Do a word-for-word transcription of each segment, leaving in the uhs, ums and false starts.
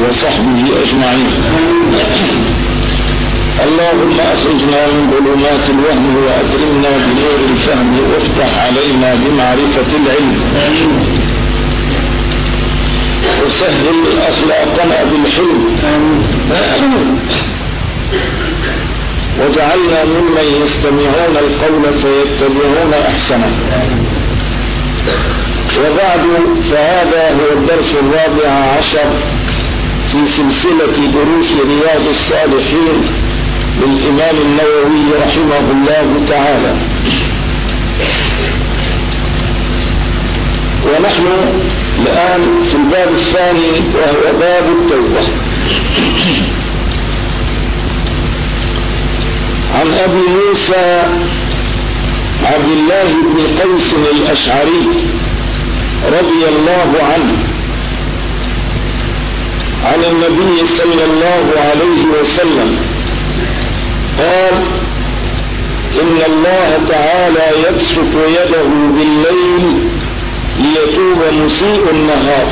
وصحبه أجمعين. اللهم أخرجنا من ظلمات الوهم وأكرمنا بنور الفهم وافتح علينا بمعرفة العلم وسهل أخلاقنا بالحلم وجعلنا ممن يستمعون القول فيتبعون أحسنه. وبعد، فهذا هو الدرس الرابع عشر في سلسلة دروس رياض الصالحين للإمام النووي رحمه الله تعالى، ونحن الآن في الباب الثاني وهو باب التوبة. عن أبي موسى عبد الله بن قيس الأشعري رضي الله عنه عن النبي صلى الله عليه وسلم قال: إن الله تعالى يبسط يده بالليل ليتوب مسيء النهار،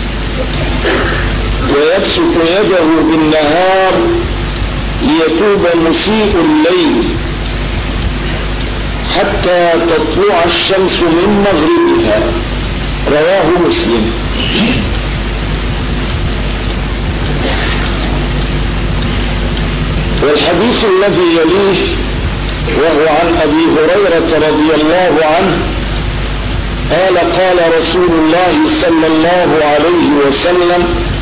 ويبسط يده بالنهار ليتوب مسيء الليل، حتى تطلع الشمس من مغربها. رواه مسلم. والحديث الذي يليه وهو عن أبي هريرة رضي الله عنه قال: قال رسول الله صلى الله عليه وسلم: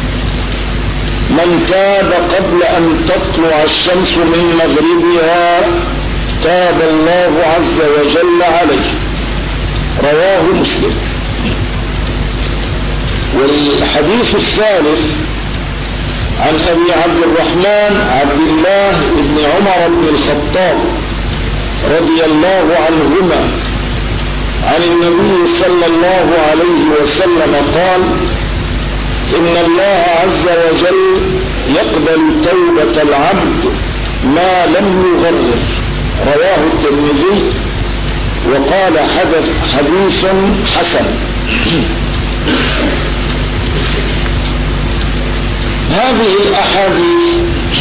من تاب قبل أن تطلع الشمس من مغربها تاب الله عز وجل عليه. رواه مسلم. والحديث الثالث عن أبي عبد الرحمن عبد الله بن عمر بن الخطاب رضي الله عنهما عن النبي صلى الله عليه وسلم قال: إن الله عز وجل يقبل توبة العبد ما لم يغرر. رواه الترمذي وقال حدث حديث حسن. هذه الأحاديث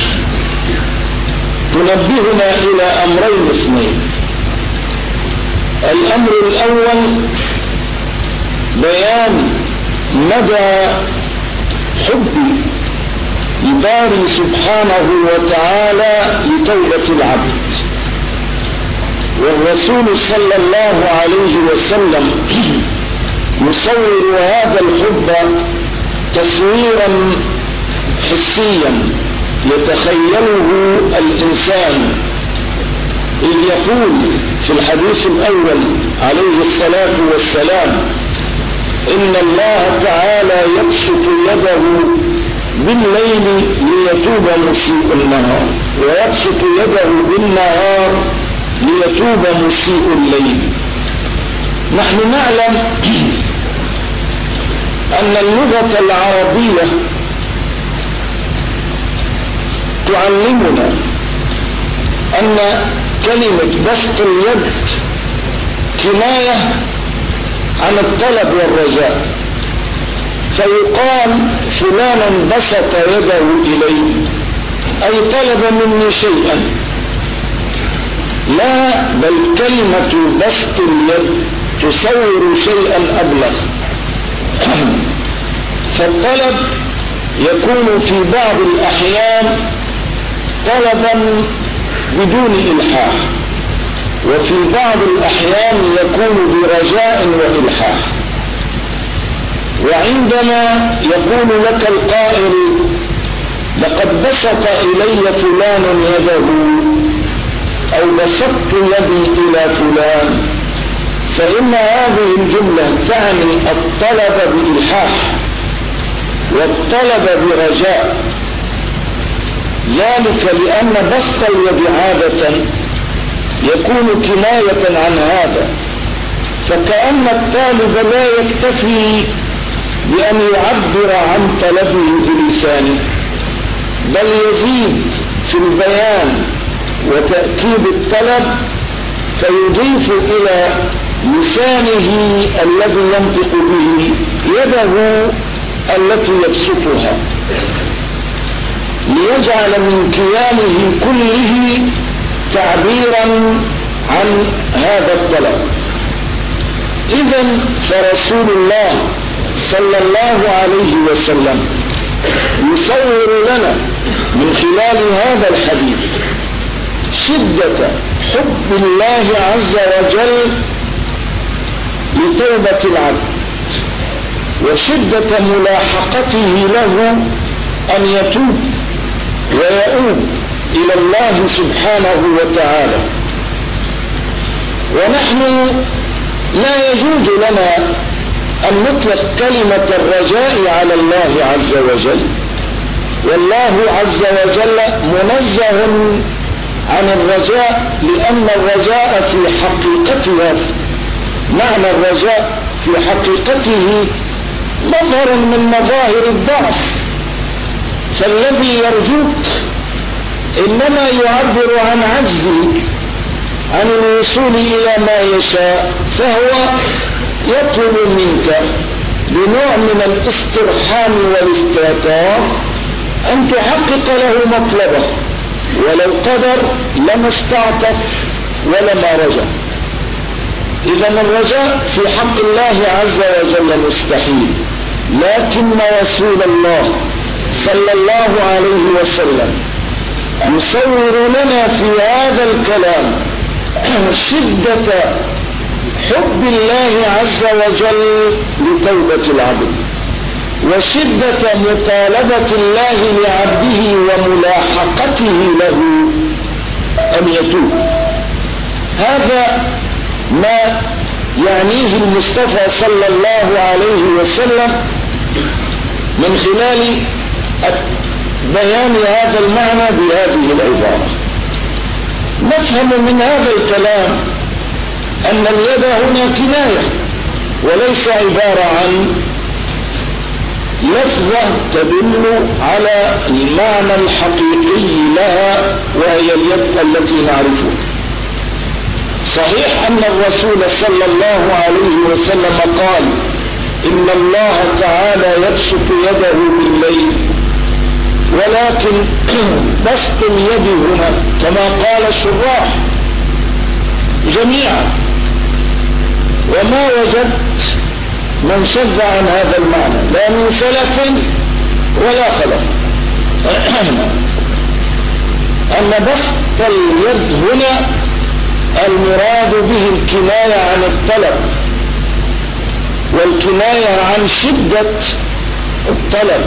تنبهنا إلى أمرين اثنين. الأمر الأول بيان مدى حب الباري سبحانه وتعالى لتوبة العبد، والرسول صلى الله عليه وسلم يصور هذا الحب تصويرا حسيا يتخيله الإنسان، إذ يقول في الحديث الأول عليه الصلاة والسلام: إن الله تعالى يبسط يده بالليل ليتوب مسيء النهار، ويبسط يده بالنهار ليتوب مسيء الليل. نحن نعلم أن اللغة العربية تعلمنا أن كلمة بسط اليد كناية عن الطلب والرجاء، فيقال فلانا بسط يده إلي أي طلب مني شيئا. لا، بل كلمة بسط اليد تصور شيئا أبلغ. فالطلب يكون في بعض الأحيان طلبا بدون إلحاح، وفي بعض الأحيان يكون برجاء وإلحاح. وعندما يقول لك القائل: لقد بسط إلي فلان يده، أو بسطت يدي إلى فلان، فإن هذه الجملة تعني الطلب بإلحاح والطلب برجاء، ذلك لأن بسط اليد عادة يكون كناية عن هذا، فكأن الطالب لا يكتفي بأن يعبر عن طلبه بلسانه، بل يزيد في البيان وتأكيد الطلب، فيضيف إلى لسانه الذي ينطق به يده التي يبسطها. ليجعل من كيانه كله تعبيرا عن هذا الطلب. إذن فرسول الله صلى الله عليه وسلم يصور لنا من خلال هذا الحديث شدة حب الله عز وجل لتوبة العبد وشدة ملاحقته له أن يتوب ويؤوب إلى الله سبحانه وتعالى. ونحن لا يجوز لنا أن نطلق كلمة الرجاء على الله عز وجل، والله عز وجل منزه عن الرجاء، لأن الرجاء في حقيقتها معنى الرجاء في حقيقته مظهر من مظاهر الضعف، فالذي يرجوك إنما يعبر عن عجزه عن الوصول إلى ما يشاء، فهو يطلب منك بنوع من الاسترحام والاستعطاف أن تحقق له مطلبه، ولو قدر لما استعطف ولما رجع. إذن الرجاء في حق الله عز وجل مستحيل، لكن رسول الله صلى الله عليه وسلم يصور لنا في هذا الكلام شدة حب الله عز وجل لتوبة العبد، وشدة مطالبة الله لعبده وملاحقته له أن يتوب. هذا ما يعنيه المصطفى صلى الله عليه وسلم من خلال بيان هذا المعنى بهذه العبارة. نفهم من هذا الكلام أن اليد هنا كناية وليس عبارة عن لفظة تدل على المعنى الحقيقي لها، وهي اليد التي نعرفها. صحيح أن الرسول صلى الله عليه وسلم قال إن الله تعالى يبسط يده بالليل، ولكن بسط اليد هنا كما قال الشراح جميعا، وما وجدت من شذ عن هذا المعنى لا من سلف ولا خلف أن بسط اليد هنا المراد به الكناية عن الطلب، والكناية عن شدة الطلب.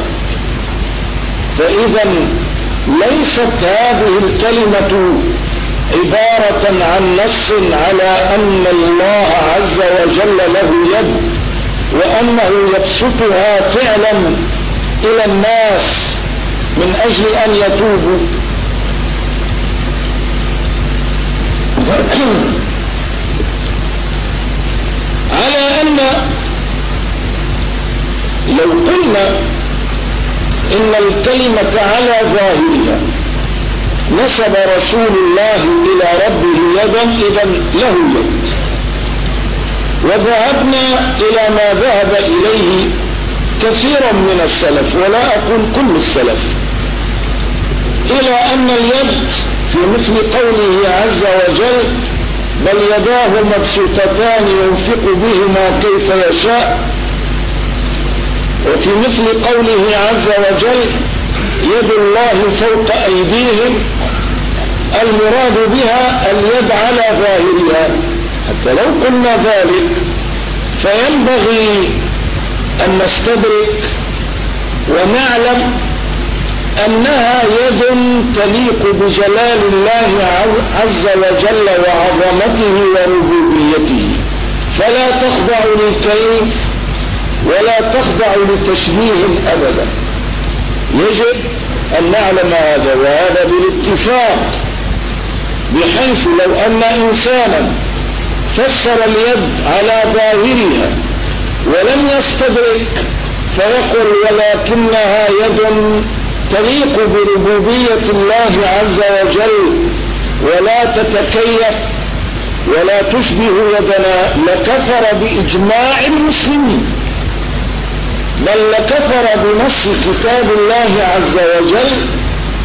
فإذا ليست هذه الكلمة عبارة عن نص على أن الله عز وجل له يد وأنه يبسطها فعلا إلى الناس من أجل أن يتوبوا. على أن لو قلنا إن الكلمة على ظاهرها نسب رسول الله إلى ربه يدا، إذن له يد. وذهبنا إلى ما ذهب إليه كثيرا من السلف، ولا أقول كل السلف، إلى أن اليد في مثل قوله عز وجل بل يداه مبسوطتان ينفق بهما كيف يشاء، وفي مثل قوله عز وجل يد الله فوق أيديهم، المراد بها اليد على ظاهرها. حتى لو قلنا ذلك فينبغي أن نستدرك ونعلم أنها يد تليق بجلال الله عز وجل وعظمته وربوبيته، فلا تخضع للكيف ولا تخضع لتشبيه أبدا. يجب أن نعلم هذا، وهذا بالاتفاق، بحيث لو أن إنسانا فسر اليد على ظاهرها ولم يستدرك فيقول ولكنها يد تليق بربوبية الله عز وجل ولا تتكيف ولا تشبه يدنا، لكفر بإجماع المسلمين، بل لكفر بنص كتاب الله عز وجل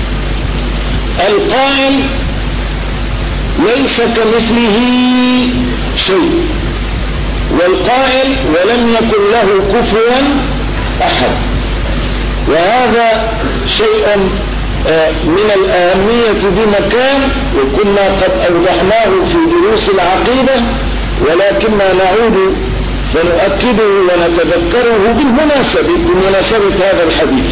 القائل ليس كمثله شيء، والقائل ولم يكن له كفوا أحد. وهذا شيء من الأهمية بمكان، وكنا قد أوضحناه في دروس العقيدة، ولكننا نعود فنؤكده ونتذكره بالمناسبة بمناسبة هذا الحديث.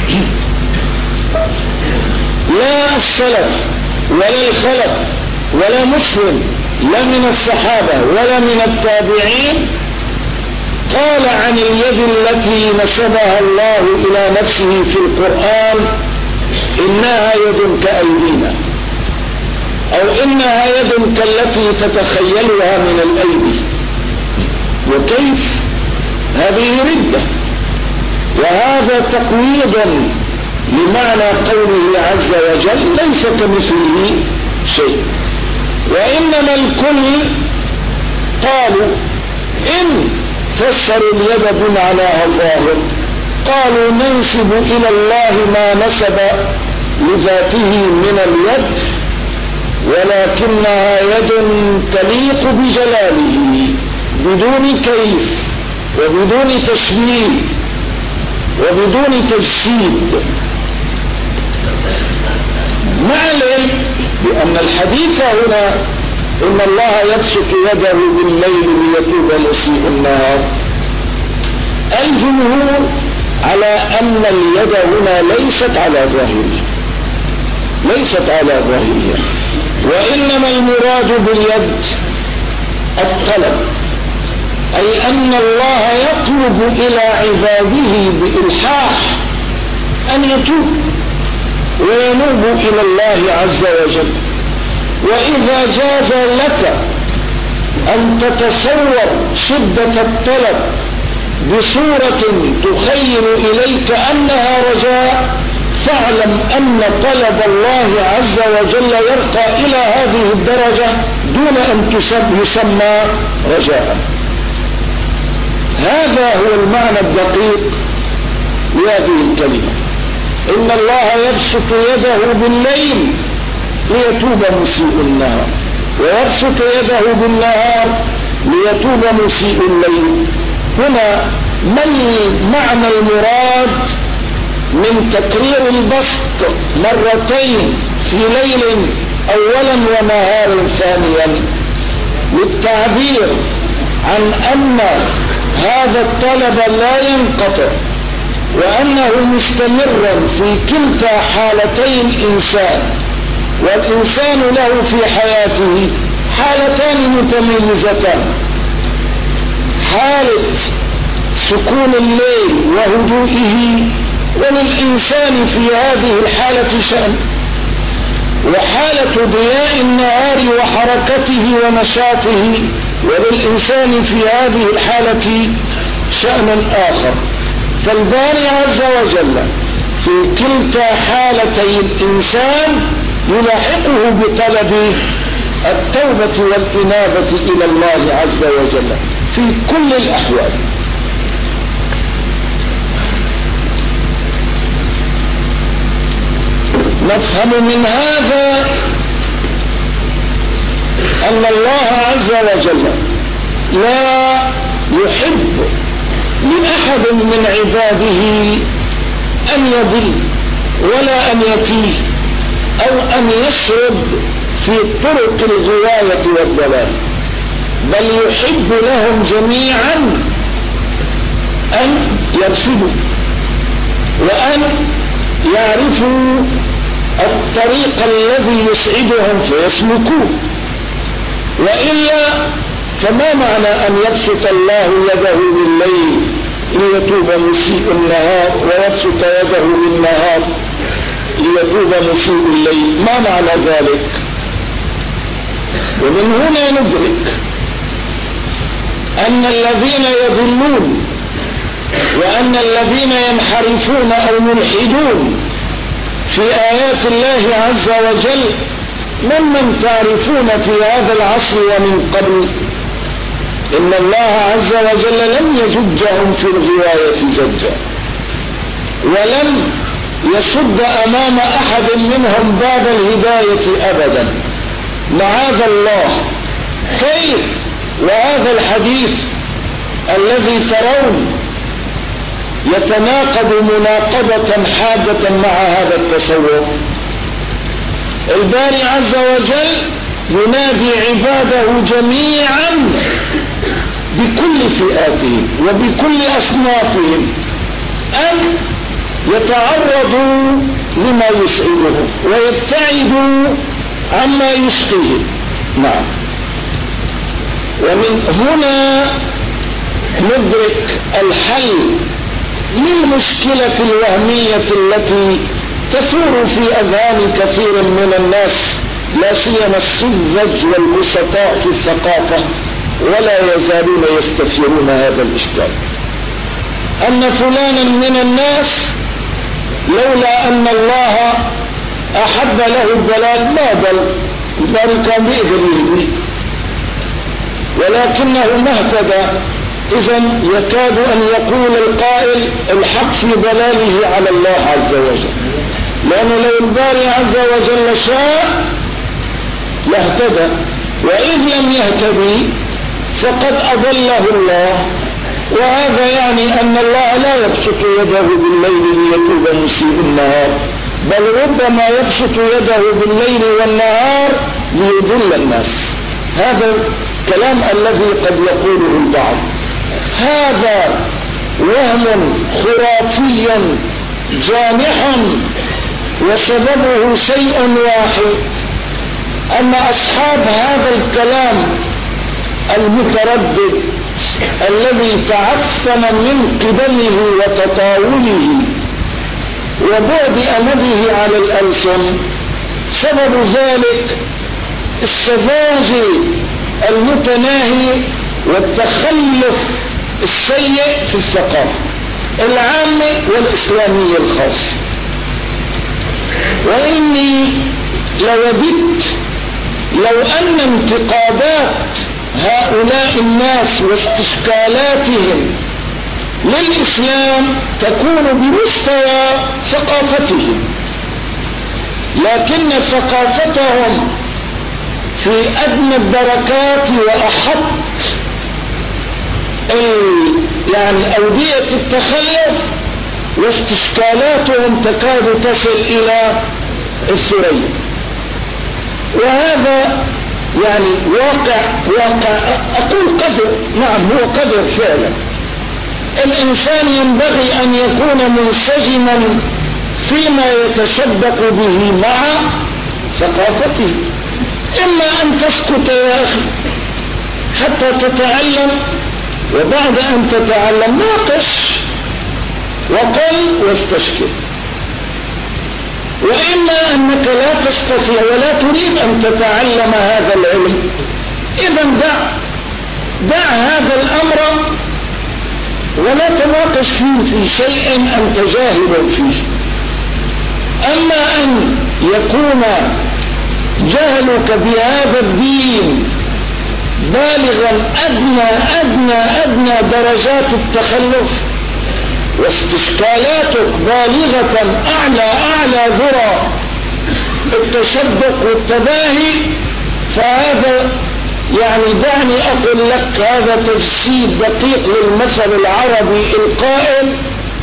لا السلف ولا الخلف ولا مسلم، لا من الصحابة ولا من التابعين، قال عن اليد التي نسبها الله إلى نفسه في القرآن إنها يد كأيدينا، أو إنها يد كالتي تتخيلها من الأيدي. وكيف؟ هذه ردة، وهذا تقويض لمعنى قوله عز وجل ليس كمثله شيء. وإنما الكل قالوا إن فسروا اليد بمعناها الظاهر قالوا ننسب إلى الله ما نسب لذاته من اليد، ولكنها يد تليق بجلاله بدون كيف وبدون تشبيه وبدون تجسيد. نعلم بأن الحديث هنا إن الله يبسط يده بالليل ليتوب مسيء النهار، الجمهور على أن اليد هنا ليست على ظاهرها، ليست على ظاهرها، وإنما المراد باليد الطلب، أي أن الله يطلب إلى عباده بإلحاح أن يتوب وينوب إلى الله عز وجل. وإذا جاز لك أن تتصور شدة الطلب بصورة تخيل إليك أنها رجاء، فاعلم أن طلب الله عز وجل يرقى إلى هذه الدرجة دون أن يسمى رجاء. هذا هو المعنى الدقيق لهذه الكلمة، إن الله يبسط يده بالليل ليتوب مسيء النهار، ويبسط يده بالنهار ليتوب مسيء الليل. هنا ما المعنى المراد من تكرير البسط مرتين في ليل أولا ونهار ثانيا؟ للتعبير عن أن هذا الطلب لا ينقطع، وأنه مستمرا في كلتا حالتي الإنسان، والإنسان له في حياته حالتان متميزتان: حالة سكون الليل وهدوئه، وللإنسان في هذه الحالة شأن، وحالة ضياء النهار وحركته ونشاطه، وللإنسان في هذه الحالة شأن آخر. فالباري عز وجل في كلتا حالتي الإنسان يلاحقه بطلب التوبة والإنابة إلى الله عز وجل في كل الأحوال. نفهم من هذا أن الله عز وجل لا يحب لأحد من عباده أن يضل ولا أن يتيه أو أن يسرد في طرق الغواية والضلال، بل يحب لهم جميعا أن يرشدوا وأن يعرفوا الطريق الذي يسعدهم فيسلكوه. وإلا فما معنى أن يبسط الله يده بالليل ليتوب مسيء النهار ويبسط يده بالنهار ليتوب مسيء الليل؟ ما معنى ذلك؟ ومن هنا ندرك أن الذين يضلون وأن الذين ينحرفون أو ملحدون في آيات الله عز وجل ممن تعرفون في هذا العصر ومن قبل، إن الله عز وجل لم يزجهم في الغواية زجا، ولم يسد أمام أحد منهم باب الهداية أبدا، معاذ الله. كيف وهذا الحديث الذي ترون يتناقض مناقضة حادة مع هذا التصور؟ الباري عز وجل ينادي عباده جميعا بكل فئاتهم وبكل أصنافهم أن يتعرضوا لما يسعدهم ويبتعدوا عما يشقيهم. نعم. ومن هنا ندرك الحل للمشكلة الوهمية التي تثور في أذهان كثير من الناس، لا سيما السذج والبسطاء في الثقافة، ولا يزالون يستثيرون هذا الإشكال، أن فلانا من الناس لولا أن الله أحب له الضلال ما ضل، ذلك كان بإذنه ولكنه ما اهتدى. إذن يكاد أن يقول القائل الحق في ضلاله على الله عز وجل، لأنه لو الباري عز وجل شاء لاهتدى، وإذ لم يهتدي فقد أضله الله. وهذا يعني أن الله لا يبسط يده بالليل ليتوب مسيء النهار، بل ربما يبسط يده بالليل والنهار ليضل الناس. هذا الكلام الذي قد يقوله البعض هذا وهم خرافي جامح، وسببه شيء واحد، أن أصحاب هذا الكلام المتردد الذي تعفن من قدمه وتطاوله وبعد أمده على الألسن، سبب ذلك السذاج المتناهي والتخلف السيء في الثقافة العامة والإسلامية الخاصة. وإني لوددت لو أن انتقادات هؤلاء الناس واستشكالاتهم للإسلام تكون بمستوى ثقافتهم، لكن ثقافتهم في أدنى الدركات وأحط يعني أودية التخلف، واستشكالاتهم تكاد تصل إلى الثريا. وهذا يعني واقع واقع أقول قدر، نعم هو قدر فعلا. الإنسان ينبغي أن يكون منسجما فيما يتشبك به مع ثقافته. إما أن تسكت يا أخي حتى تتعلم، وبعد أن تتعلم ناقش وقل واستشكل، وإما أنك لا تستطيع ولا تريد أن تتعلم هذا العلم، إذا دع دع هذا الأمر ولا تناقش فيه في شيء أنت جاهل فيه. أما أن يكون جهلك بهذا الدين بالغا أدنى أدنى أدنى درجات التخلف، واستشكالاتك بالغة أعلى أعلى ذرى التشبك والتباهي، فهذا يعني دعني أقول لك هذا تفسير دقيق للمثل العربي القائل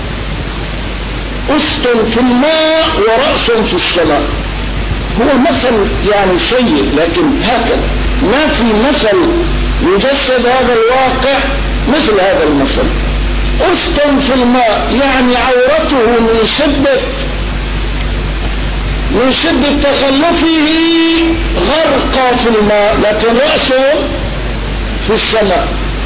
أسط في الماء ورأس في السماء. هو مثل يعني سيء، لكن هكذا ما في مثل يجسد هذا الواقع مثل هذا المثل. أسط في الماء يعني عورته من شدة من شدة تخلفه غرق في الماء، لكن رأسه في السماء.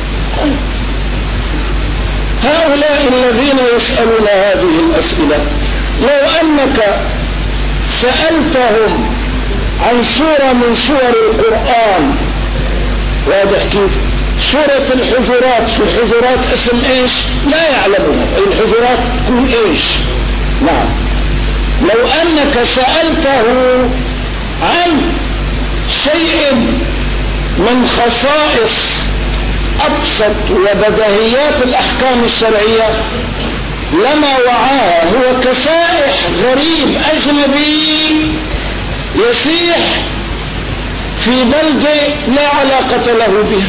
هؤلاء الذين يسألون هذه الأسئلة لو أنك سألتهم عن سورة من سور القرآن، واضح كيف؟ سورة الحجرات، في الحجرات اسم ايش؟ لا يعلمها. الحجرات تكون ايش؟ نعم. لو أنك سألته عن شيء من خصائص أبسط وبديهيات الأحكام الشرعية لما وعاها هو كسائح غريب أجنبي يسيح في بلدة لا علاقة له بها.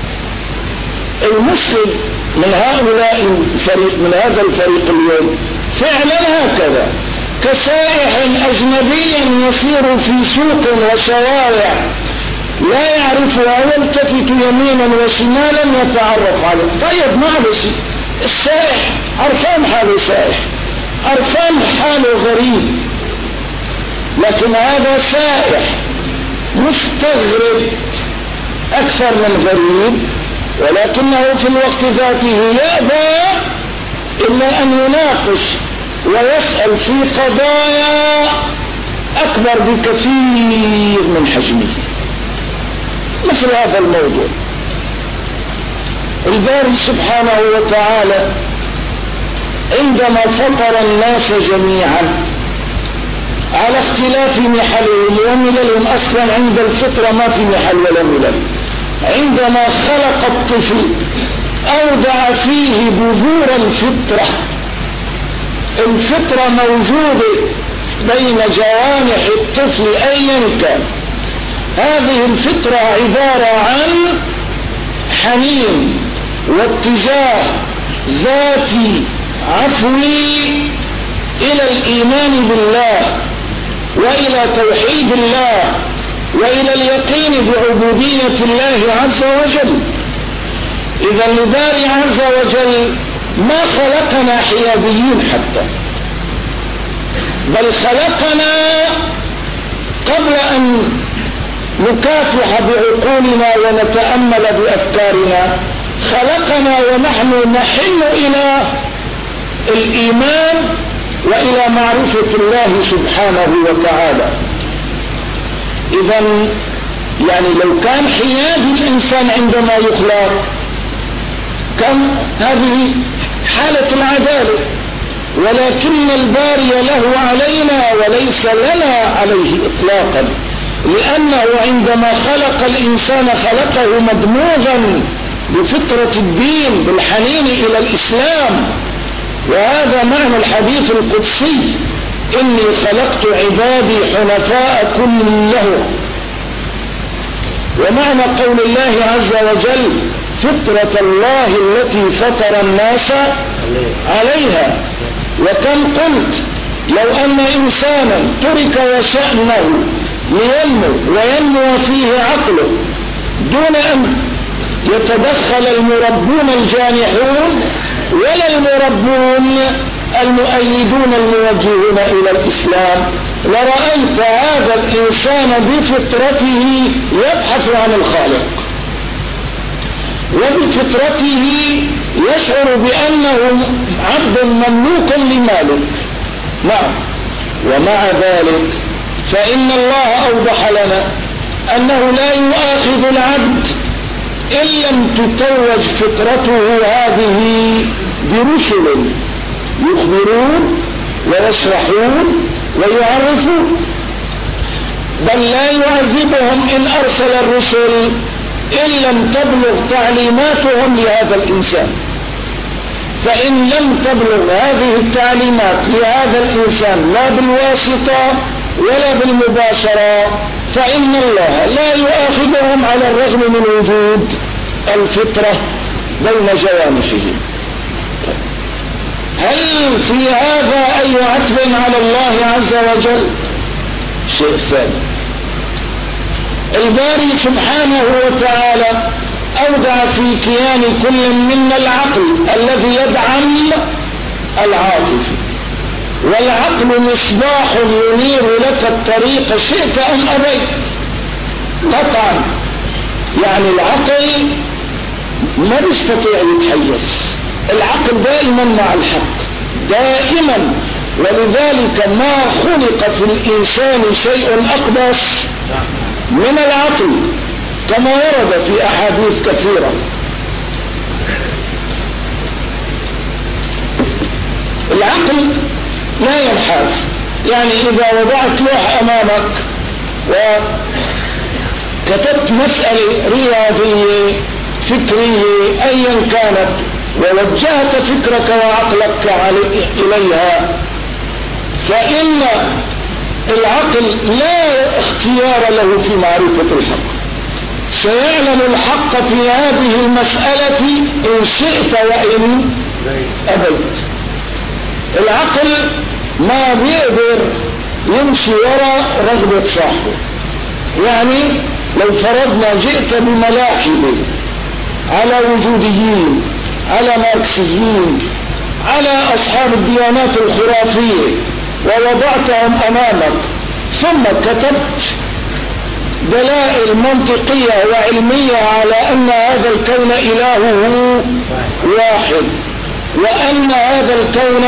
المسلم من هؤلاء الفريق من هذا الفريق اليوم فعلا هكذا، كسائح أجنبي يسير في سوق وشوارع لا يعرفها ويلتفت يمينا وشمالا يتعرف عليه. طيب معلش، السائح عرفان حاله سائح، عرفان حاله غريب، لكن هذا سائح مستغرب أكثر من غريب، ولكنه في الوقت ذاته يأبى إلا أن يناقش ويسأل في قضايا أكبر بكثير من حجمه. مثل هذا الموضوع، الباري سبحانه وتعالى عندما فطر الناس جميعا على اختلاف محلهم ومللهم، أصلا عند الفطرة ما في محل ولا ملل، عندما خلق الطفل أودع فيه بذور الفطرة. الفطرة موجودة بين جوانح الطفل أيا كان. هذه الفطرة عبارة عن حنين واتجاه ذاتي عفوي إلى الإيمان بالله وإلى توحيد الله وإلى اليقين بعبودية الله عز وجل. إذا الباري عز وجل ما خلقنا حياديين حتى، بل خلقنا قبل أن نكافح بعقولنا ونتأمل بأفكارنا، خلقنا ونحن نحن إلى الإيمان وإلى معرفة الله سبحانه وتعالى. إذا يعني لو كان حياد الإنسان عندما يخلق كان هذه حالة العدالة، ولكن الباري له علينا وليس لنا عليه إطلاقا، لأنه عندما خلق الإنسان خلقه مدموغا بفطرة الدين بالحنين إلى الإسلام. وهذا معنى الحديث القدسي: إني خلقت عبادي حنفاء كلهم. ومعنى قول الله عز وجل: فطرة الله التي فطر الناس عليها. وكم قلت لو أن إنسانا ترك وشأنه لينمو وينمو فيه عقله دون أن يتدخل المربون الجانحون ولا المربون المؤيدون الموجهون إلى الإسلام، لرأيت هذا الإنسان بفطرته يبحث عن الخالق، وبفطرته يشعر بأنه عبد مملوك لمالك. نعم، ومع ذلك فإن الله أوضح لنا أنه لا يؤاخذ العبد إن لم تتوج فطرته هذه برسل يخبرون ويشرحون ويعرفون، بل لا يعذبهم إن أرسل الرسل إن لم تبلغ تعليماتهم لهذا الإنسان. فإن لم تبلغ هذه التعليمات لهذا الإنسان لا بالواسطة ولا بالمباشرة فإن الله لا يؤاخذهم على الرغم من وجود الفطرة بين جوانحهم. هل في هذا أي عتب على الله عز وجل؟ شيء ثاني، الباري سبحانه وتعالى أودع في كيان كل منا العقل الذي يدعم العاطفة، والعقل مصباح ينير لك الطريق شئت أم أبيت قطعا. يعني العقل ما يستطيع يتحيز، العقل دائما مع الحق دائما، ولذلك ما خلق في الإنسان شيء أقدس من العقل كما ورد في أحاديث كثيرة. العقل لا ينحاز، يعني إذا وضعت لوح أمامك وكتبت مسألة رياضية فكرية أيا كانت ووجهت فكرك وعقلك إليها، فإن العقل لا اختيار له في معرفة الحق، سيعلم الحق في هذه المسألة إن شئت وإن أبيت. العقل ما بيقدر يمشي وراء رغبة صاحبه. يعني لو فرضنا جئت بملاحد على وجوديين، على ماركسيين، على أصحاب الديانات الخرافية، ووضعتهم أمامك ثم كتبت دلائل منطقية وعلمية على أن هذا الكون إلهه واحد، وأن هذا الكون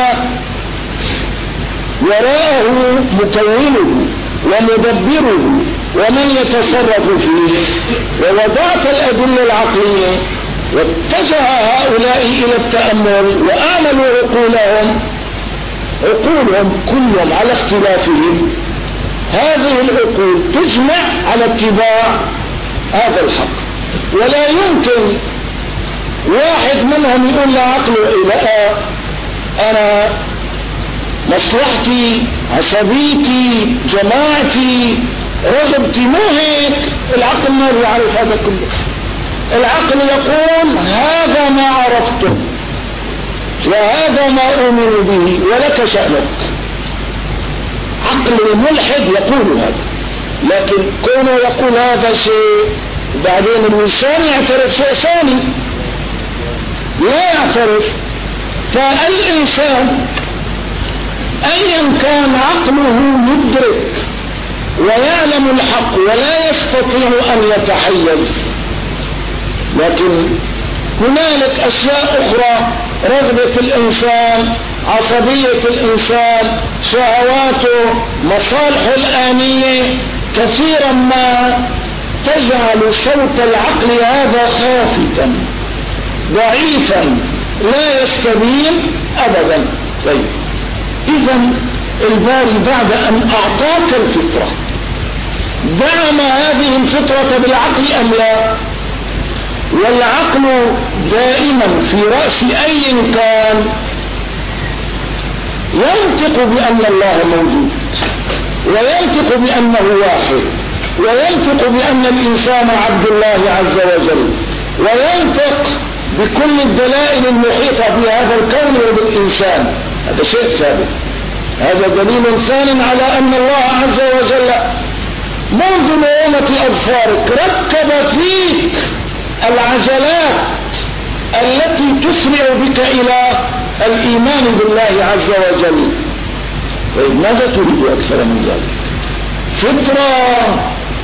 وراءه مكونه ومدبره ومن يتصرف فيه، ووضعت الأدلة العقلية، واتجه هؤلاء إلى التأمل وأعملوا عقولهم عقولهم كلهم على اختلافهم، هذه العقول تجمع على اتباع هذا الحق. ولا يمكن واحد منهم يقول لعقله لا أنا مصلحتي، عصبيتي، جماعتي، رغبتي، مو هيك. العقل ما يعرف هذا كله. العقل يقول هذا ما عرفته وهذا ما أؤمن به ولك شأنك. عقل الملحد يقول هذا، لكن كونه يقول هذا شيء بعدين الإنسان يعترف شيء ثاني، لا يعترف. فالإنسان أيا كان عقله يدرك ويعلم الحق ولا يستطيع أن يتحيز، لكن هنالك أشياء أخرى، رغبة الإنسان، عصبية الإنسان، شهواته، مصالحه الآنية، كثيرا ما تجعل صوت العقل هذا خافتا ضعيفا لا يستبين أبدا. طيب إذا الباري بعد أن أعطاك الفطرة دعم هذه الفطرة بالعقل أم لا؟ والعقل دائما في رأس أي كان ينطق بأن الله موجود، وينطق بأنه واحد، وينطق بأن الإنسان عبد الله عز وجل، وينطق بكل الدلائل المحيطة بهذا الكون وبالإنسان. هذا شيء ثابت، هذا دليل ثان على أن الله عز وجل منذ نعومة أظفارك ركب فيك العجلات التي تسرع بك إلى الإيمان بالله عز وجل. طيب ماذا تريد أكثر من ذلك؟ فطرة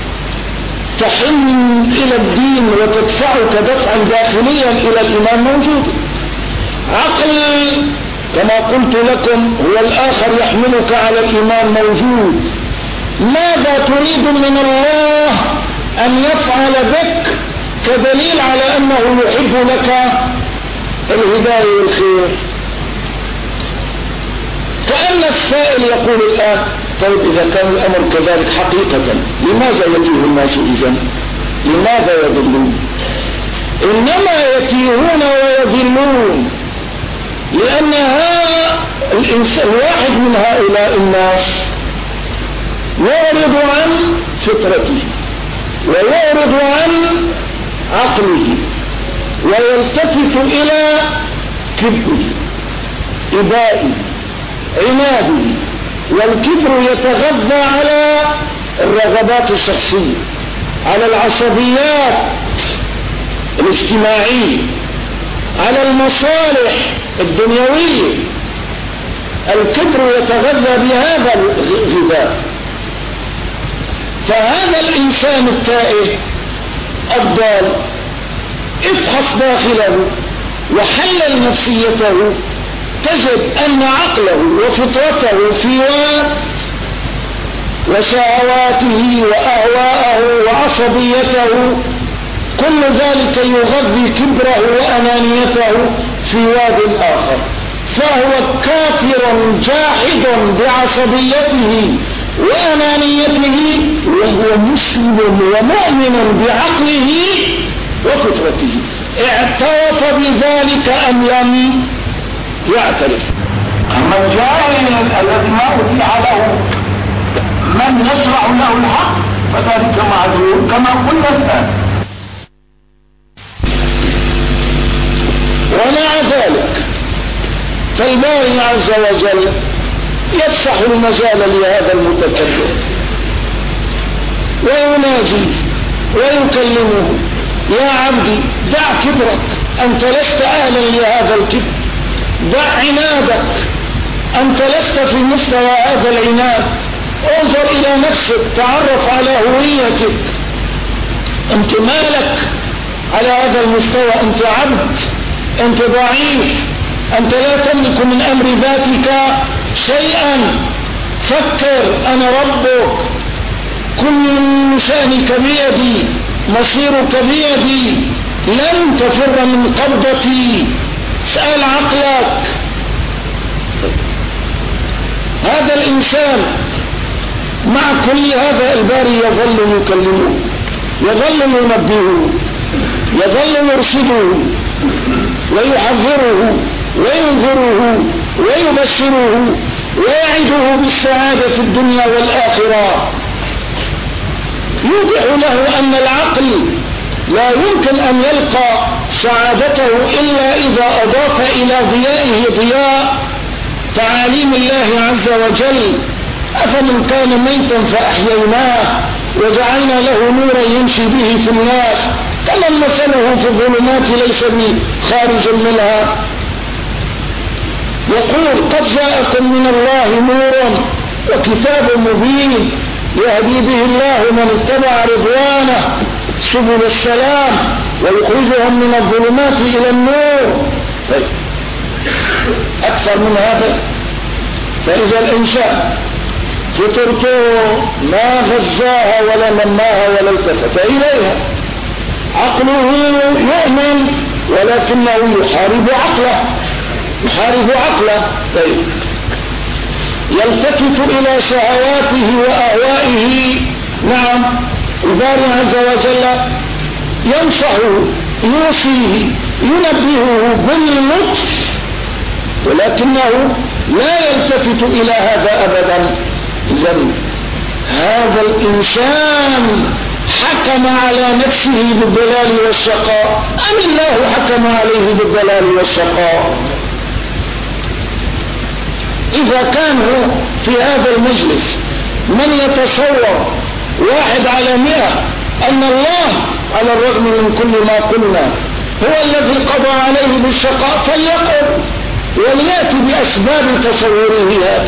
تحن إلى الدين وتدفعك دفعا داخليا إلى الإيمان موجود. عقل كما قلت لكم هو الآخر يحملك على الإيمان موجود. ماذا تريد من الله أن يفعل بك كدليل على أنه يحب لك الهداية والخير؟ كأن السائل يقول الآن طيب إذا كان الأمر كذلك حقيقة لماذا يتيه الناس إذن؟ لماذا يضلون؟ إنما يتيهون ويضلون لأن الواحد من هؤلاء الناس يعرض عن فطرته ويعرض عن عقله ويلتفت إلى كبره، إبائه، عناده. والكبر يتغذى على الرغبات الشخصية، على العصبيات الاجتماعية، على المصالح الدنيوية. الكبر يتغذى بهذا الغذاء. فهذا الإنسان التائه الضال افحص داخله وحلل نفسيته، تجد أن عقله وفطرته في واد، وشهواته وأهواءه وعصبيته كل ذلك يغذي كبره وأنانيته في واد آخر. فهو كافر جاحد بعصبيته وأنانيته وهو مسلم ومؤمن بعقله وفطرته. اعترف بذلك أم لم يعترف؟ أما الجاهل الذي ما أتيح له من يشرع له الحق فذلك معذور كما قلنا الآن. ومع ذلك فالباري عز وجل يفسح المجال لهذا المتكبر ويناجي ويكلمه: يا عبدي دع كبرك، أنت لست أهلا لهذا الكبر، دع عنادك، أنت لست في مستوى هذا العناد، انظر إلى نفسك، تعرف على هويتك، أنت مالك على هذا المستوى، أنت عبد، أنت ضعيف، أنت لا تملك من أمر ذاتك شيئا، فكر أنا ربك، كل شأنك بيدي، مصيرك بيدي، لن تفر من قبضتي، اسأل عقلك. هذا الإنسان مع كل هذا الباري يظل يكلمه، يظل ينبهه، يظل يرشده ويحذره وينذره ويبشره ويعده بالسعادة في الدنيا والآخرة، يوضح له أن العقل لا يمكن أن يلقى سعادته إلا إذا أضاف إلى ضيائه ضياء تعاليم الله عز وجل. أفمن كان ميتا فأحييناه وجعلنا له نورا يمشي به في الناس كمن مثله في الظلمات ليس بخارج منها. يقول: قد جاءكم من الله نور وكتاب مبين يهدي به الله من اتبع رضوانه سبل السلام ويخرجهم من الظلمات إلى النور. طيب أكثر من هذا؟ فإذا الإنسان فطرته ما غزاها ولا نماها ولا التفت إليها، عقله يؤمن ولكنه يحارب عقله، يحارب عقله. طيب يلتفت إلى شهواته وأهوائه. نعم، الباري عز وجل ينصحه، يوصيه، ينبهه باللطف، ولكنه لا يلتفت إلى هذا أبدا. إذن هذا الإنسان حكم على نفسه بالضلال والشقاء أم الله حكم عليه بالضلال والشقاء؟ إذا كان في هذا المجلس من يتصور واحد على مئة أن الله على الرغم من كل ما قلنا هو الذي قضى عليه بالشقاء فليقل وليأتي بأسباب تصوره هذا.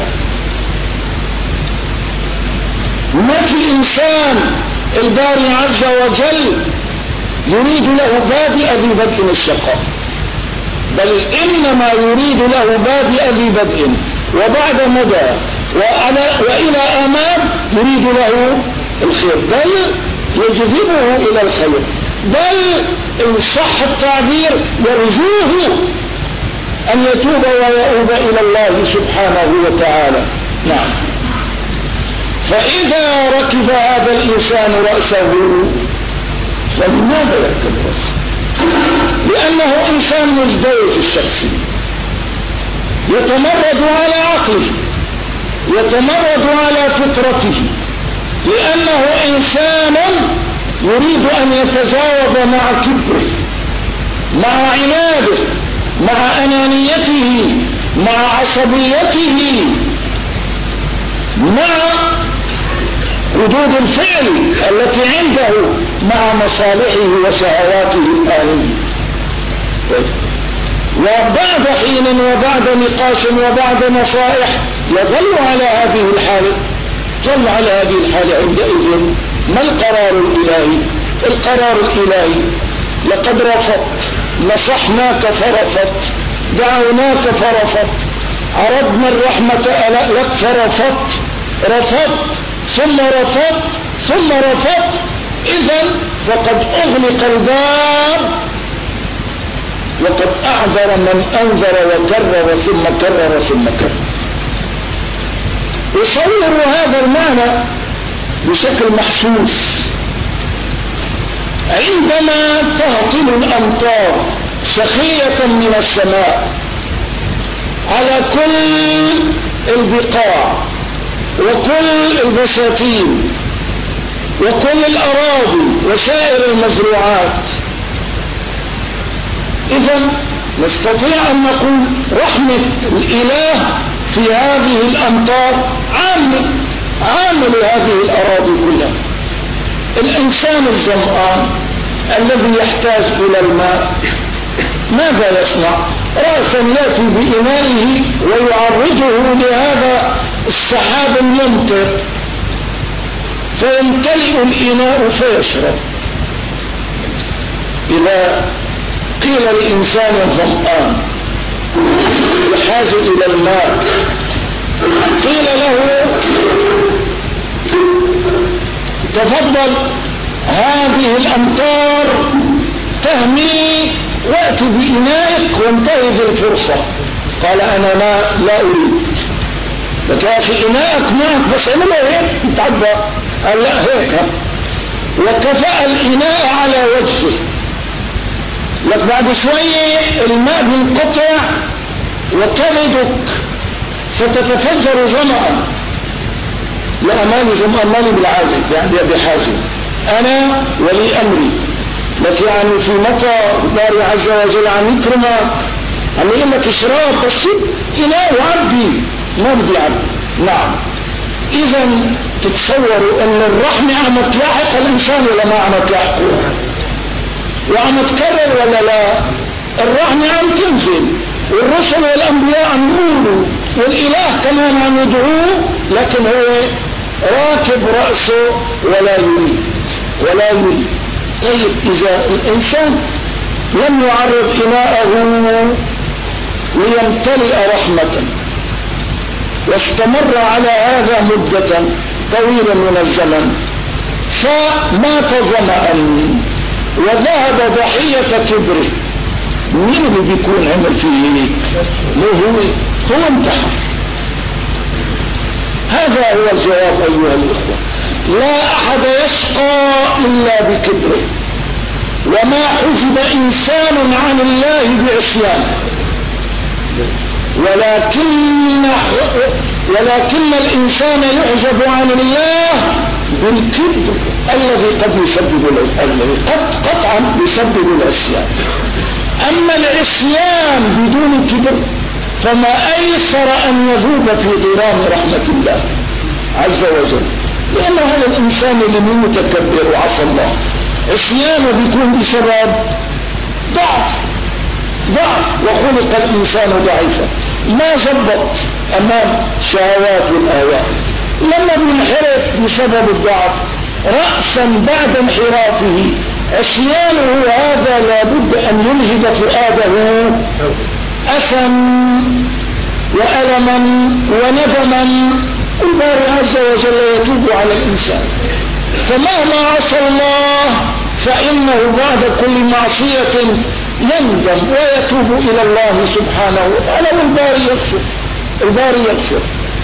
ما في إنسان الباري عز وجل يريد له بادئ ذي بدء الشقاء، بل إنما يريد له بادئ ذي بدء وبعد مدى وإلى أمام يريد له الخير، بل يجذبه إلى الخير، بل إن صح التعبير يرجوه أن يتوب ويؤوب إلى الله سبحانه وتعالى. نعم. فإذا ركب هذا الإنسان رأسه، فلماذا يركب رأسه؟ لأنه إنسان مزدوج الشخصية، يتمرد على عقله، يتمرد على فطرته، لأنه إنسان يريد أن يتجاوب مع كبره، مع عناده، مع أنانيته، مع عصبيته، مع ردود الفعل التي عنده مع مصالحه وشهواته الآنية. وبعد حين وبعد نقاش وبعد نصائح يظل على هذه الحالة، ظل على هذه الحالة. عندئذ ما القرار الإلهي؟ القرار الإلهي: لقد رفضت، نصحناك فرفضت، دعوناك فرفضت، عرضنا الرحمة لك فرفضت، رفضت ثم رفضت ثم رفضت، إذن فقد أغلق الباب وقد أعذر من أنذر وكرر ثم كرر ثم كرر. يصور هذا المعنى بشكل محسوس. عندما تهطل الأمطار سخية من السماء على كل البقاع وكل البساتين وكل الأراضي وسائر المزروعات، إذا نستطيع أن نقول رحمة الإله في هذه الأمطار عامة عامة لهذه الأراضي كلها. الإنسان الظمآن الذي يحتاج إلى الماء ماذا يصنع؟ رأسا يأتي بإنائه ويعرضه لهذا السحاب الممطر فيمتلئ الإناء فيشرب. إذا قيل الإنسان ظمآن يحتاج إلى الماء قيل له تفضل هذه الأمطار تهمي وأتي بإنائك وانتهز الفرصة. قال أنا لا, لا أريد لك في إنائك معك بس أنا لا هيك متعبى. قال لا هيك وكفأ الإناء على وجهه. لك بعد شوية الماء بينقطع وكبدك ستتفجر ظمأ. لا مالي ظمأ مالي بالعازم يعني بحازم أنا ولي أمري. لك يعني في متى باري عز وجل عم يكرمك عم يقول لك اشراب بس إناء وعبي ما بدي عبي. نعم إذا تتصوروا أن الرحمة عم تلاحق الإنسان ولا ما عم تلاحقه وعم تكرر ولا لا؟ الرحمة عم تنزل والرسل والأنبياء عم يقولوا والإله كمان عم يدعوه لكن هو راكب رأسه ولا يريد ولا يريد. طيب إذا الإنسان لم يعرض إناءه ليمتلئ رحمة واستمر على هذا مدة طويلة من الزمن فمات ظمأ وذهب ضحية كبره، مين اللي بيكون عمل فيه هيك؟ مو هو هو انتحر. هذا هو الجواب أيها الأخوة. لا أحد يشقى إلا بكبره، وما حجب إنسان عن الله بعصيان، ولكن ولكن الإنسان يعجب عن الله بالكبر الذي قد يسبب الذي قد قطعا يسبب العصيان. أما العصيان بدون كبر فما أيسر أن يذوب في ضرام رحمة الله عز وجل، لأن هذا الإنسان اللي متكبر وعصى الله عصيانه بيكون بسبب ضعف ضعف وخلق الإنسان ضعيفا ما زبط أمام شهوات والآواء. لما بينحرف بسبب الضعف رأسا بعد انحرافه عصيانه هذا لابد أن ينهب فؤاده أسا وألما وندما. الباري عز وجل يتوب على الإنسان، فمهما عصى الله فإنه بعد كل معصية يندم ويتوب إلى الله سبحانه وتعالى، والباري يغفر الباري يغفر.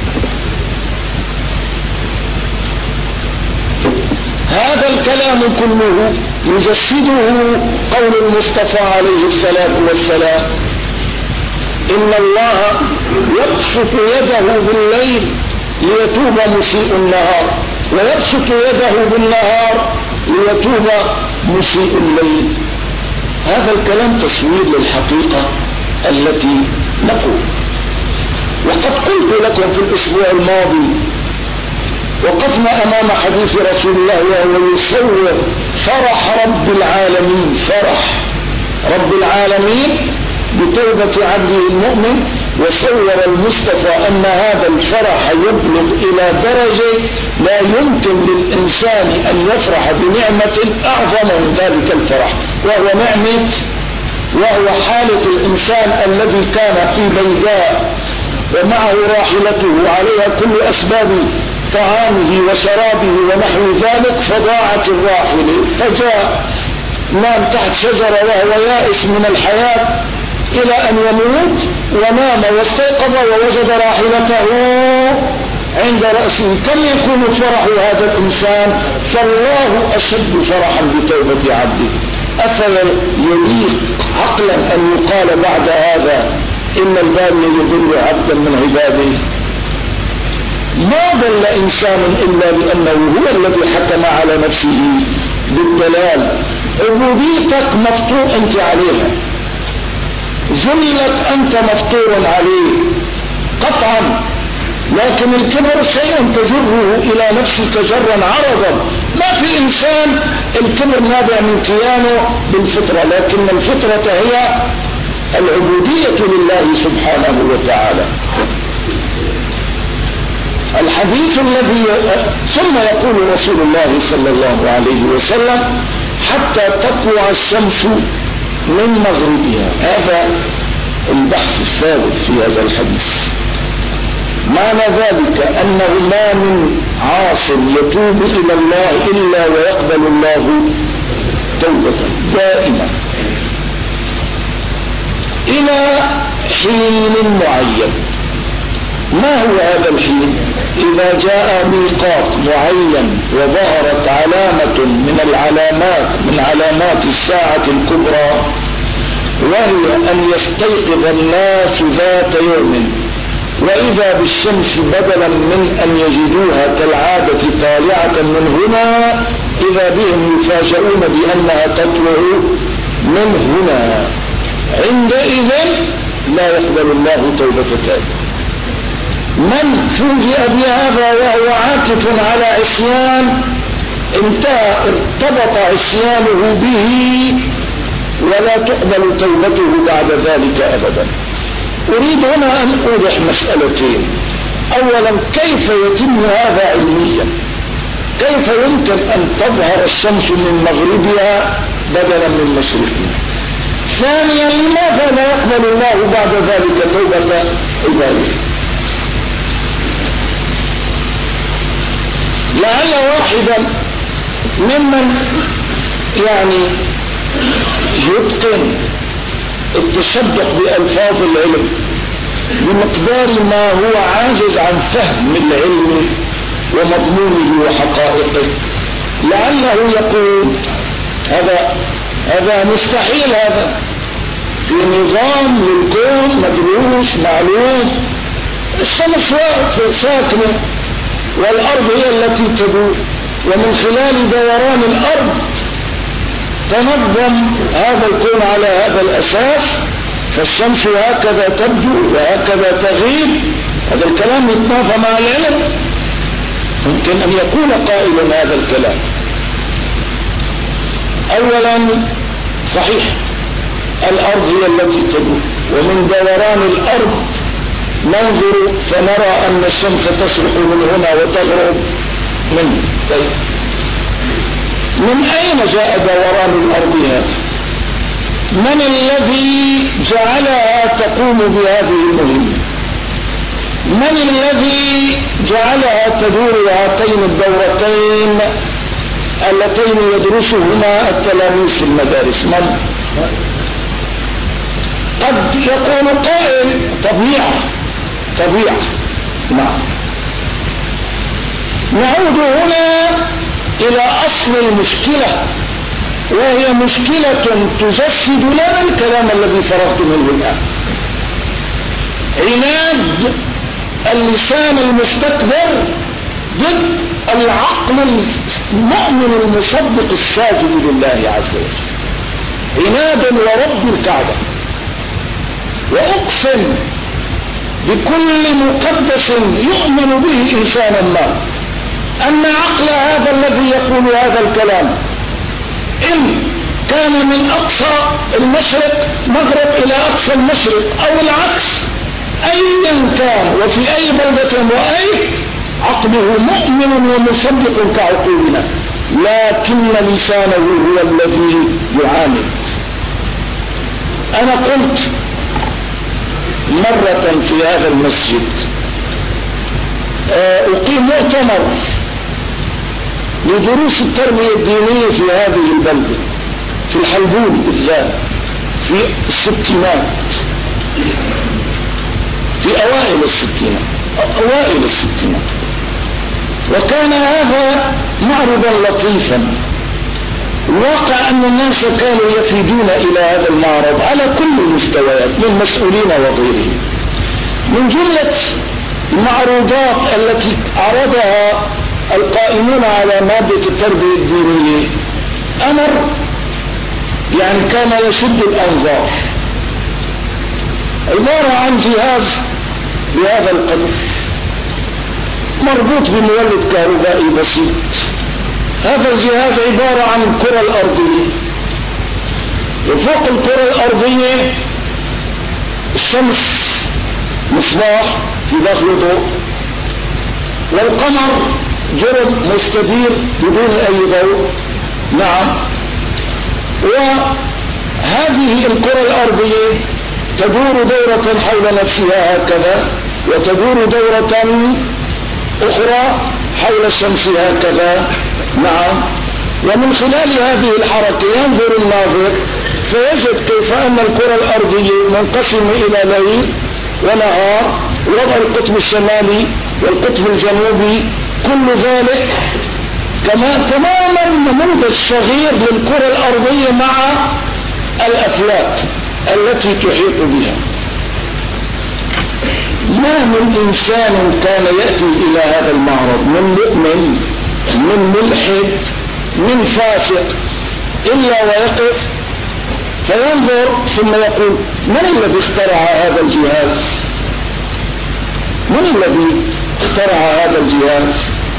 هذا الكلام كله يجسده قول المصطفى عليه الصلاة والسلام: إن الله يبسط يده بالليل ليتوب مسيء النهار، ويبسط يده بالنهار ليتوب مسيء الليل. هذا الكلام تصوير للحقيقة التي نقول. وقد قلت لكم في الأسبوع الماضي وقفنا أمام حديث رسول الله وهو يصور فرح رب العالمين، فرح رب العالمين بتوبة عبده المؤمن، وصور المصطفى أن هذا الفرح يبلغ إلى درجة لا يمكن للإنسان أن يفرح بنعمة أعظم من ذلك الفرح، وهو نعمة وهو حالة الإنسان الذي كان في بيداء ومعه راحلته عليها كل أسباب طعامه وشرابه ونحو ذلك، فضاعت الراحلة فجاء نام تحت شجرة وهو يائس من الحياة إلى أن يموت، ونام واستيقظ ووجد راحلته عند رأسه كم يكون فرح هذا الإنسان؟ فالله أشد فرحا بتوبة عبده. أفلا يليق عقلا أن يقال بعد هذا إن الباري يضل عبدا من عباده؟ ما ضل إنسان إلا لأنه هو الذي حكم على نفسه بالدلال. عبوديتك مفطور أنت عليها، ذلك أنت مفطور عليه قطعا، لكن الكبر شيء تجره إلى نفسك جرا عرضا. ما في إنسان الكبر نابع من كيانه بالفطرة، لكن الفطرة هي العبودية لله سبحانه وتعالى. الحديث الذي ثم يقول رسول الله صلى الله عليه وسلم حتى تطلع الشمس من مغربها. هذا البحث الثالث في هذا الحديث. معنى ذلك أنه ما من عاص يتوب إلى الله إلا ويقبل الله توبة دائما إلى حين معين. ما هو هذا الحين؟ إذا جاء ميقات معين وظهرت علامة من العلامات من علامات الساعة الكبرى، وهي أن يستيقظ الناس ذات يوم وإذا بالشمس بدلا من أن يجدوها كالعادة طالعة من هنا، إذا بهم يفاجئون بأنها تطلع من هنا. عندئذ لا يقبل الله توبة تائب. من فوجئ بهذا وهو عاكف على عصيان انتهى ارتبط عصيانه به ولا تقبل توبته بعد ذلك أبدا. أريد هنا أن أوضح مسألتين. أولا، كيف يتم هذا علميا؟ كيف يمكن أن تظهر الشمس من مغربها بدلا من مشرقها؟ ثانيا، لماذا لا يقبل الله بعد ذلك توبة عباده؟ لعل واحدا ممن يعني يتقن التشبق بألفاظ العلم بمقدار ما هو عاجز عن فهم العلم ومضمونه وحقائقه، لعله يقول هذا هذا مستحيل، هذا في نظام للكون مدروس معلوم، الشمس ساكنة والأرض هي التي تدور، ومن خلال دوران الأرض تنظم هذا الكون على هذا الأساس، فالشمس هكذا تبدو وهكذا تغيب. هذا الكلام يتنافى مع العلم؟ ممكن أن يكون قائل هذا الكلام. أولا، صحيح الأرض هي التي تدور، ومن دوران الأرض ننظر فنرى أن الشمس تشرق من هنا وتغرب من طيب من أين جاء دوران الأرض هذا؟ من الذي جعلها تقوم بهذه المهمة؟ من الذي جعلها تدور هاتين الدورتين اللتين يدرسهما التلاميذ في المدارس؟ من؟ قد يقول قائل طبيعة طبيعة. نعم. نعود هنا إلى أصل المشكلة، وهي مشكلة تجسد لنا الكلام الذي فرغت منه الآن. عناد اللسان المستكبر ضد العقل المؤمن المصدق الساجد لله عز وجل. عناد ورب الكعبة. وأقسم بكل مقدس يؤمن به إنسان ما أن عقل هذا الذي يقول هذا الكلام إن كان من أقصى المشرق مغرب إلى أقصى المشرق أو العكس، أيا كان وفي أي بلدة رأيت، عقله مؤمن ومصدق كعقولنا، لكن لسانه هو الذي يعاند. أنا قلت مرة في هذا المسجد أقيم مؤتمر لدروس التربية الدينية في هذه البلدة في الحلبون بالذات في الستينات، في أوائل الستينات أوائل الستينات وكان هذا معرضا لطيفا. الواقع أن الناس كانوا يفيدون إلى هذا المعرض على كل المستويات من مسؤولين وغيرهم. من جملة المعروضات التي عرضها القائمون على مادة التربية الدينية أمر يعني كان يشد الأنظار، عبارة عن جهاز بهذا القدر مربوط بمولد كهربائي بسيط. هذا الجهاز عبارة عن الكرة الأرضية، وفوق الكرة الأرضية الشمس مصباح في داخل ضوء، والقمر جرم مستدير بدون أي ضوء. نعم. وهذه الكرة الأرضية تدور دورة حول نفسها هكذا، وتدور دورة أخرى حول الشمس هكذا. نعم. ومن خلال هذه الحركة ينظر الناظر فيجد كيف أن الكرة الأرضية منقسمة إلى ليل ونهار، وضع القطب الشمالي والقطب الجنوبي، كل ذلك كما تماما نموذج صغير للكرة الأرضية مع الأفلاك التي تحيط بها. ما من إنسان كان يأتي إلى هذا المعرض من مؤمن من ملحد من فاسق إلا ويقف فينظر ثم يقول من الذي اخترع هذا الجهاز؟ من الذي اخترع هذا الجهاز؟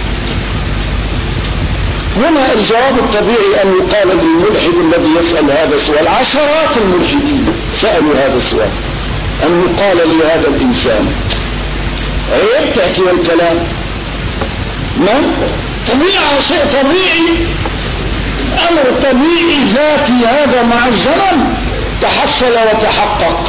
هنا الجواب الطبيعي أن يقال للملحد الذي يسأل هذا السؤال، عشرات الملحدين سألوا هذا السؤال، أن يقال لهذا الإنسان عيب تحكي الكلام. نعم. طبيعة شيء طبيعي، أمر طبيعي ذاتي، هذا مع الزمن تحصل وتحقق.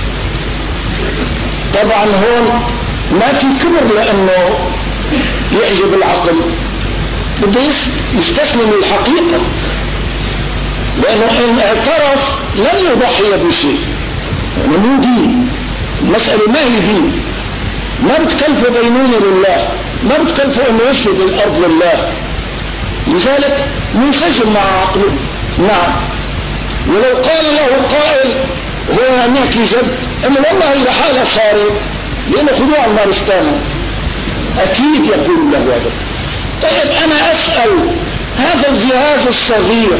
طبعا هون ما في كبر لأنه يعجب العقل، بده يستسلم الحقيقة، لأنه إن اعترف لن يضحي بشيء، يعني مو دين، المسألة ما هي دين، ما بتكلفه دينونة لله، ما بتكلفه انه يفسد الارض لله، لذلك منسجم مع عقله. نعم. ولو قال له قائل هو نحكي جد انه والله هي حالة صارت لانه خدوع المارستان، اكيد يقول له هذا. طيب انا اسأل، هذا الجهاز الصغير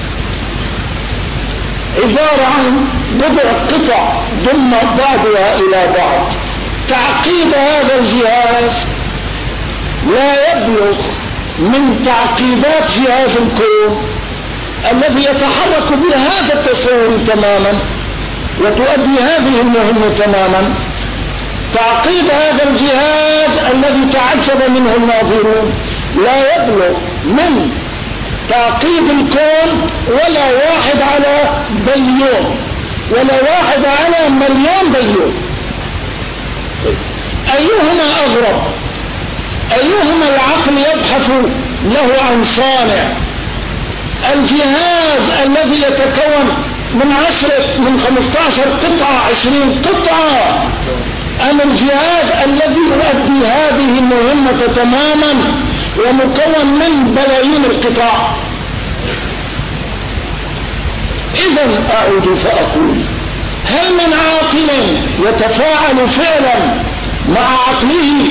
عبارة عن بضع قطع ضم بعضها الى بعض، تعقيد هذا الجهاز لا يبلغ من تعقيدات جهاز الكون الذي يتحرك بهذا التصور تماما وتؤدي هذه المهمة تماما. تعقيد هذا الجهاز الذي تعجب منه الناظرون لا يبلغ من تعقيد الكون ولا واحد على بليون ولا واحد على مليون بليون. أيهما أغرب؟ أيهما العقل يبحث له عن صانع؟ الجهاز الذي يتكون من عشرة من خمسة عشر قطعة عشرين قطعة، أم الجهاز الذي يؤدي هذه المهمة تماما ومكون من بلايين القطع؟ إذا أعود فأقول، هل من عاقل يتفاعل فعلا مع عقله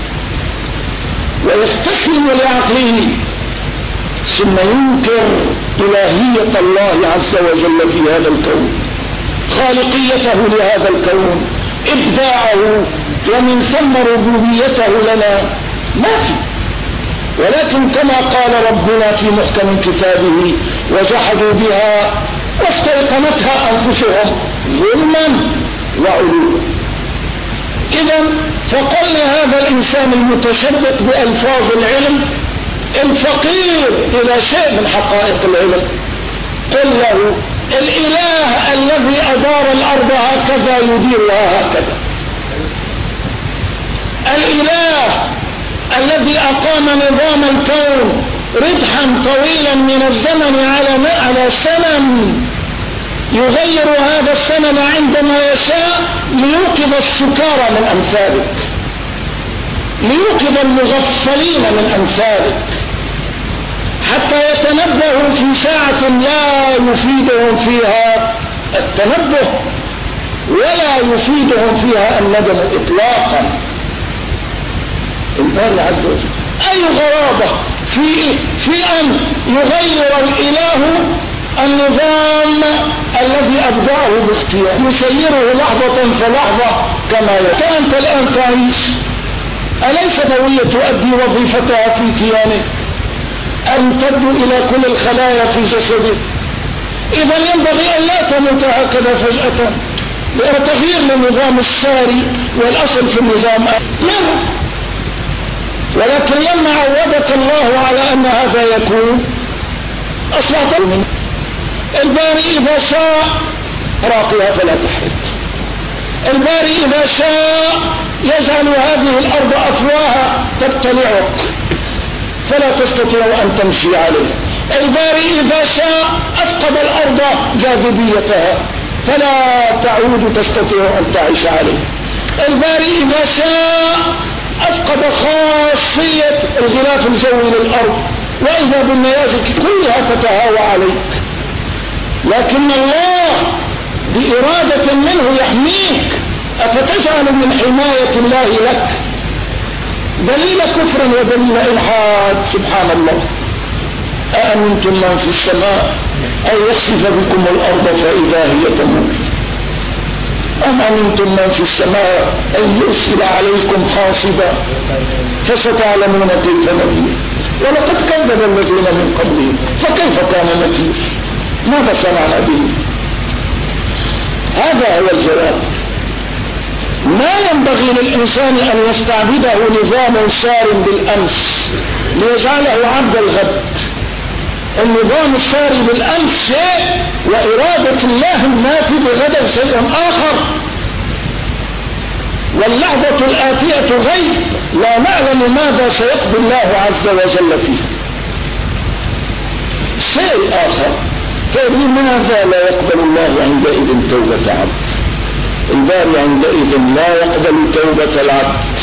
ويستسلم لعقله ثم ينكر إلهية الله عز وجل في هذا الكون، خالقيته لهذا الكون، إبداعه، ومن ثم ربوبيته لنا؟ ما في. ولكن كما قال ربنا في محكم كتابه وجحدوا بها واستيقنتها أنفسهم ظلما وعلوا. إذا فقلنا هذا الإنسان المتشبث بألفاظ العلم الفقير إلى شيء من حقائق العلم، قل له الإله الذي أدار الأرض هكذا يديرها هكذا، الإله الذي أقام نظام الكون ردحا طويلا من الزمن على على سنن يغير هذا السنن عندما يشاء ليوقظ السكارى من أمثالك. ليوقظ المغفلين من أمثالك حتى يتنبهوا في ساعة لا يفيدهم فيها التنبه ولا يفيدهم فيها الندم إطلاقا. الباري عز وجل أي غرابة في في أن يغير الإله النظام الذي أبدعه باختيار، يسيره لحظة فلحظة كما يشاء. أنت الآن تعيش، أليس بوية تؤدي وظيفتها في كيانك أن تبدو إلى كل الخلايا في جسدك؟ إذا ينبغي أن لا تموت هكذا فجأة، لأن تغيير للنظام الساري والأصل في النظام لا. ولكن لما عودك الله على أن هذا يكون أصبحت منه. الباري إذا شاء راقها فلا تحرق، الباري إذا شاء يجعل هذه الأرض أفواها تبتلعك فلا تستطيع أن تمشي عليها. الباري إذا شاء أفقد الأرض جاذبيتها فلا تعود تستطيع أن تعيش عليها. الباري إذا شاء أفقد خاصية الغلاف الجوي للأرض وإذا بالنيازك كلها تتهاوى عليك. لكن الله بإرادة منه يحميك، أفتجعل من حماية الله لك دليل كفر ودليل إلحاد؟ سبحان الله. أأمنتم من في السماء أن يخسف بكم الأرض فإذا هي تمور، أم أمنتم من في السماء أن يرسل عليكم حاصبا فستعلمون كيف نذير. ولقد كذب الذين من قبلهم فكيف كان نذير؟ ماذا صنعنا به؟ هذا هو الجواب. ما ينبغي للإنسان أن يستعبده نظام سار بالأمس ليجعله عبد الغد. النظام الساري بالأمس شيء وإرادة الله النافذ غدا شيء آخر، واللحظة الآتية غيب لا نعلم ماذا سيقضي الله عز وجل فيه. شيء آخر، فلماذا لا يقبل الله عندئذ توبة عبد؟ الباري عندئذ لا يقبل توبة العبد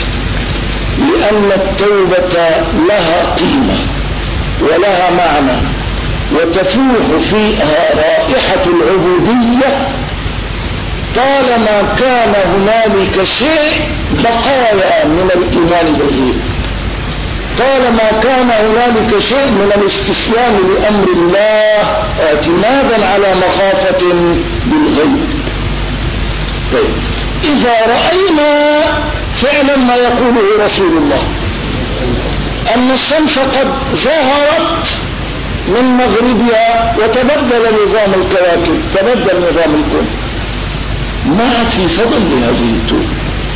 لأن التوبة لها قيمة ولها معنى وتفوح فيها رائحة العبودية طالما كان هنالك شيء بقايا من الإيمان بالغيب، طالما كان هنالك شيء من الاستسلام لأمر الله اعتمادا على مخافة بالغيب. طيب، إذا رأينا فعلا ما يقوله رسول الله أن الشمس قد ظهرت من مغربها وتبدل نظام الكواكب، تبدل نظام الكون، ما في فضل لهذه التوبة،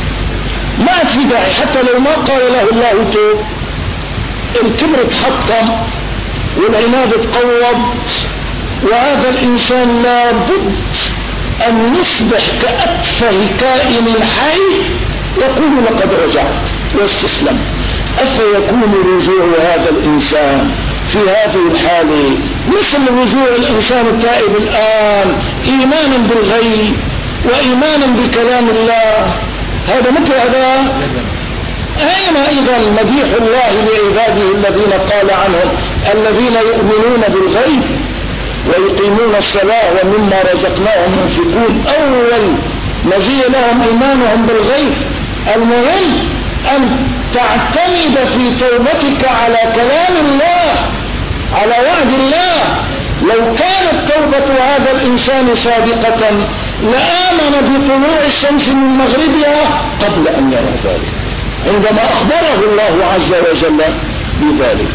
ما في داعي. حتى لو ما قال له الله توب، الكبر اتحطم والعناد اتقوض، وهذا الإنسان لابد أن يصبح كأتفه كائن حي يقول لقد رجعت واستسلم. أفيكون رجوع هذا الإنسان في هذه الحالة مثل رجوع الإنسان التائب الآن إيمانا بالغيب وإيمانا بكلام الله؟ هذا مثل هذا. أين إذا مديح الله لعباده الذين قال عنهم الذين يؤمنون بالغيب ويقيمون الصلاة ومما رزقناهم ينفقون؟ أول مزية لهم إيمانهم بالغيب. المهم أن تعتمد في توبتك على كلام الله، على وعد الله. لو كانت توبة هذا الإنسان صادقة لآمن بطلوع الشمس من مغربها قبل أن يرى ذلك عندما أخبره الله عز وجل بذلك.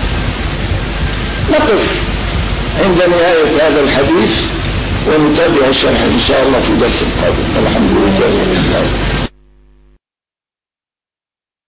نقف عند نهاية هذا الحديث ونتابع الشرح إن شاء الله في درس القادم. الحمد لله.